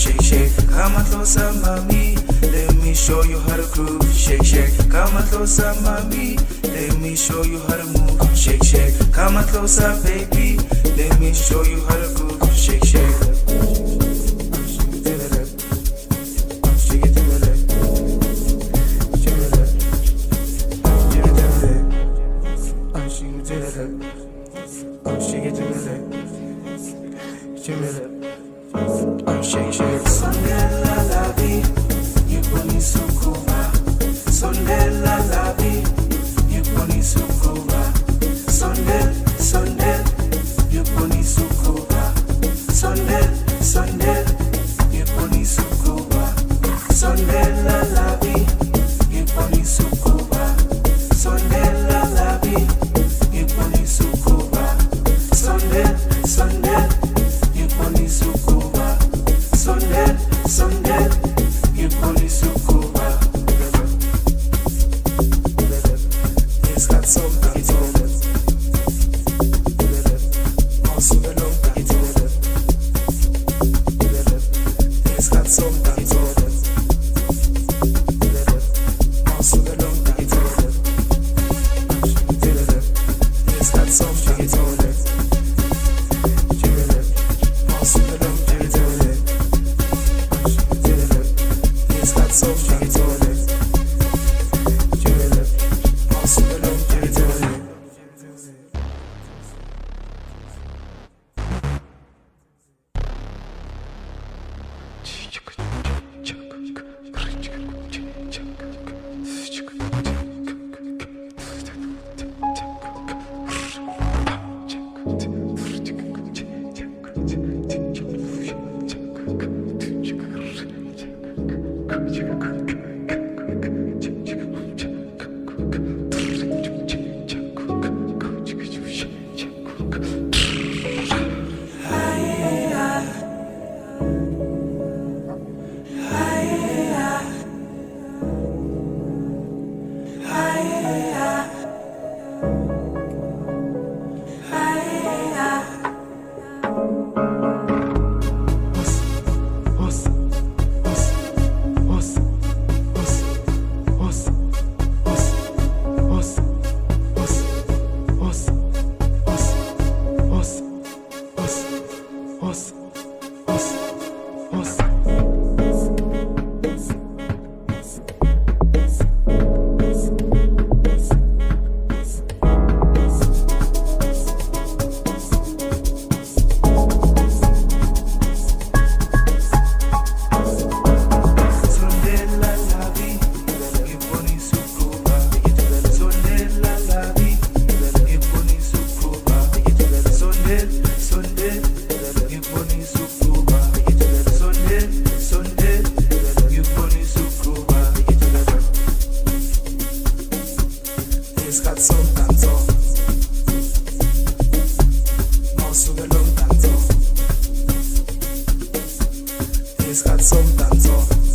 shake, shake. Come on closer, mommy. Let me show you how to groove. Shake, shake. Come on closer, mommy. Let me show you how to move. Shake, shake. Come on closer, baby. Let me show you how to groove. Shake, shake. Shake it to the left. Shake it to the left. Shake it to the left. Shake it to the left. Shake it to the left. Shake it to the left. Shake, shake. Sondela la vie, yuponi sukuba. Sondela la vie, yuponi sukuba. Sondel, sondel, yuponi sukuba. Sondel, sondel, yuponi sukuba. Sondela la vie, yuponi sukuba. Sondela la vie, yuponi sukuba. Sondel, sondel, yuponi sukuba. Sondel, sondel, yuponi sukuba. It's got something to it. Also the long back to it. It's got something to it. Also the long back to it. It's got something to it. Also the long back to it. It's got something to it. Also the long back to it. It's got some tanto. Also the long tanto. It's got some tanto.